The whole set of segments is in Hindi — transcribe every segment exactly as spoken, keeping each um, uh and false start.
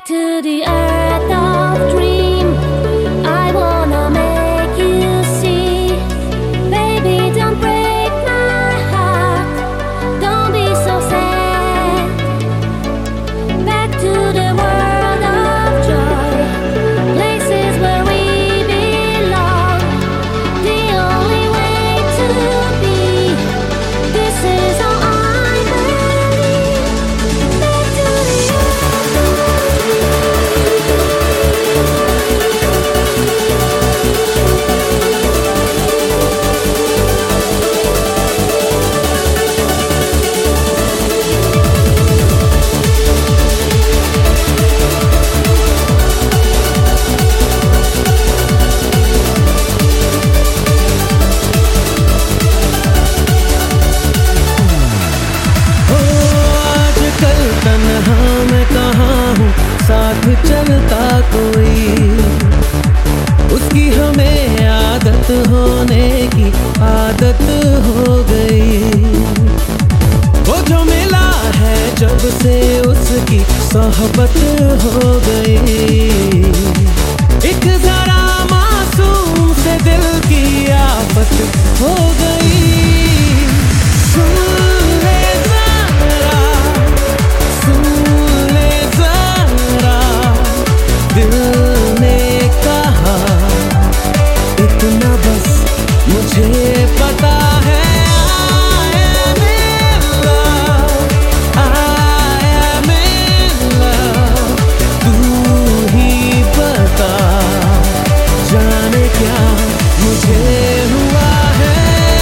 to the earth of dream. I wanna make you see. Baby, don't break my heart. Don't be so sad. Back to the world of joy, places where we belong. The only way to be. This is all I believe. Back to the earth of आजकल तन्हा मैं कहाँ हूँ, साथ चलता कोई, उसकी हमें आदत होने की आदत हो गई। वो जो मिला है जब से उसकी सोहबत हो गई। एक जरा मासूम से दिल की आफत हो गई। सुन ले जरा, सुन ले जरा, दिल ने कहा इतना बस मुझे पता है। I am in love, I am in love, तू ही बता जाने क्या मुझे हुआ है।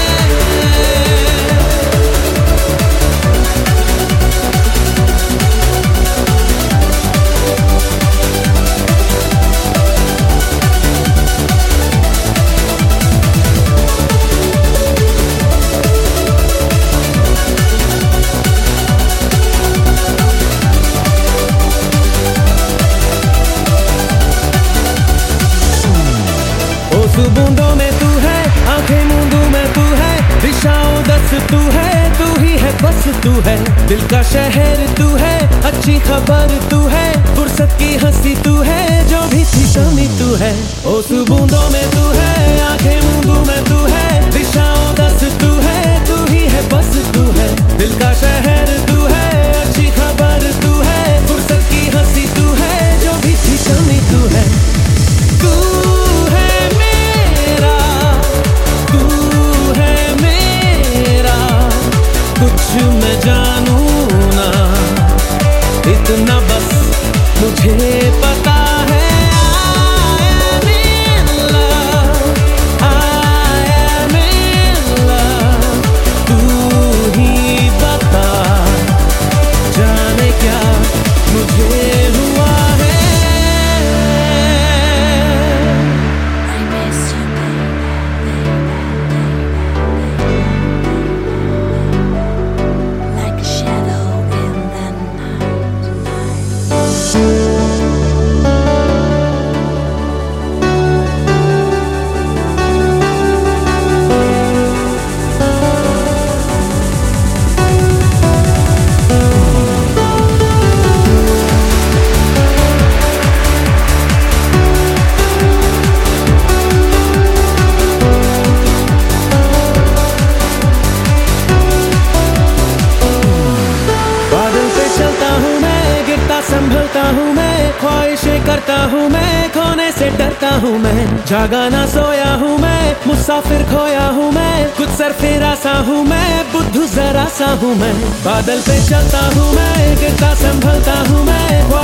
उस बूंदों में तू है, आंखें मूंदों में तू है, दिशाओं दस तू है, तू ही है बस तू है, दिल का शहर तू है, अच्छी खबर तू है, फुर्सत की हंसी तू है, जो भी थी कमी तू है। उस बूंदों में तू है, आंखें मूंदों में तू है, दिशाओं दस तू है, तू ही है बस तू है, दिल का शहर तू है, अच्छी खबर तू है, फुर्सत की हंसी तू है, जो भी थी कमी तू है। तू है मेरा, तू है मेरा, कुछ मैं जानू ना, इतना बस मुझे पता है। I am in love, I am in love, तू ही बता जाने क्या मुझे हुआ है। I miss you, like a shadow in the बादल पे चलता हूँ मैं, गिरता संभलता हूँ मैं, ख्वाहिशें करता हूँ मैं, खोने से डरता हूँ मैं, जागा ना सोया हूँ मैं, मुसाफिर खोया हूँ मैं, कुछ सरफेरा सा हूँ मैं, बुद्धू जरा सा हूँ मैं। बादल पे चलता हूँ मैं, गिरता संभलता हूँ मैं,